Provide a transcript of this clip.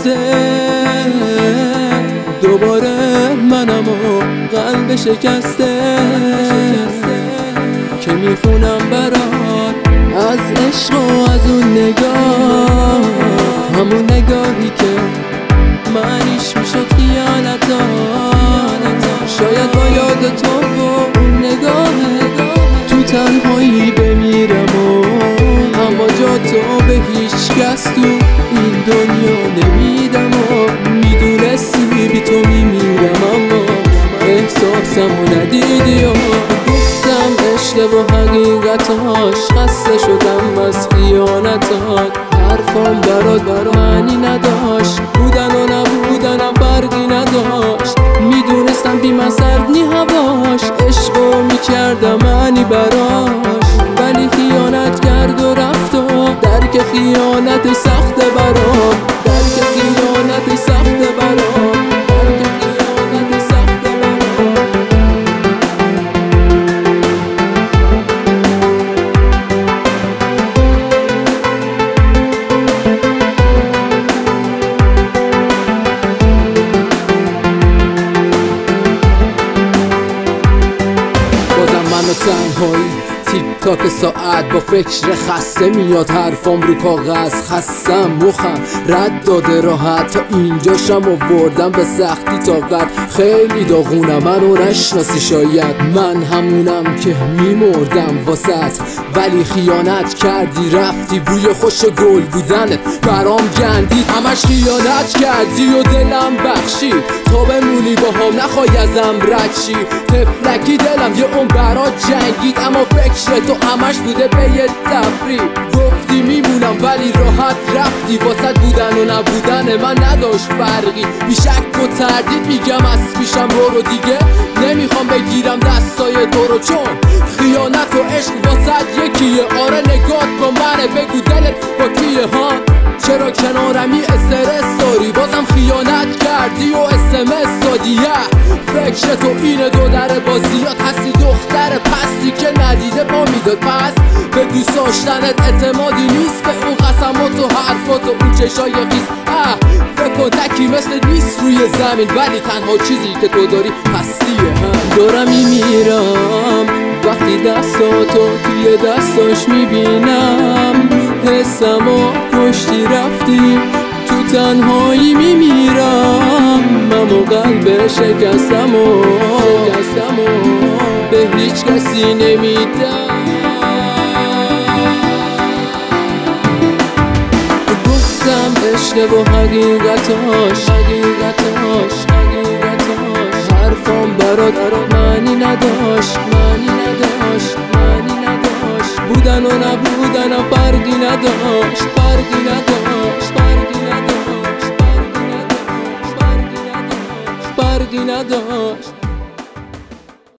شکسته، دوباره منم و قلب شکسته که میخونم برات از عشق و از اون نگاه، همون نگاهی که معنیش میشد خیانتا. شاید با یاد تو و اون نگاهه تو تنهایی بمیرم و اما جا تو به هیچ کس تو این دنیا نمیدم و میدونستی بی تو میمیرم اما احساسمو ندیدی و گفتم عشق و حقیقتاش، خسته شدم از خیانتات. حرفام برات معنی نداشت، بودن و نبودنم فرقی نداشت. میدونستم بی من سرد نی هواش، عشقو میکردم معنی براش، ولی خیانت کرد و رفت و درک خیانت سخت برام، درک خیانت سخت برام، درک خیانت سخت برام. بازم منو تنهایی تیک تاک ساعت با فکر خسته میاد، حرفام رو کاغذ خستم، مخم رد داده راحت تا اینجاشم آوردم به سختی طاقت. خیلی داغونم منو نشناسی شاید، من همونم که میمردم واسط، ولی خیانت کردی رفتی، بوی خوش گل بودنت برام گندید. همش خیانت کردی و دلم بخشید تا بمونی با هم نخوای ازم رد شی. تفلکی دلم یه اون برات جنگید، اما فکر تو همش بوده به یه تفریح. گفتی میمونم ولی راحت رفتی، واسط بودن و نبودن من نداشت فرقی. بی شک و تردید میگم از پیشم برو دیگه، نمیخوام بگیرم دستای تو رو، چون خیانت و عشق واسط یکیه. آره نگات با منه، بگو دلت با کیه ها؟ چرا کنارمی استرس داری؟ بازم خیانت کردی و SMS دادی. فکر تو اینه دو در بازیات هستی، دختر پستی که ندیده پا میداد. پس به دوست داشتنت اعتمادی نیست، به اون قسمات و حرفات و اون چشای خیز. فکر کن تکی مثل نیست روی زمین، ولی تنها چیزی که تو داری هستیه. دارم میمیرم وقتی دستاتو توی دستاش میبینم، حسم و کشتی رفتی تو تنهایی میمیرم. اما قلب شکستم و به هیچ کسی نمیدم. گفتم عشق و حقیقتاش، حرفام برات معنی نداشت، بودن و نبودنم فرقی نداشت، فرقی نداشت.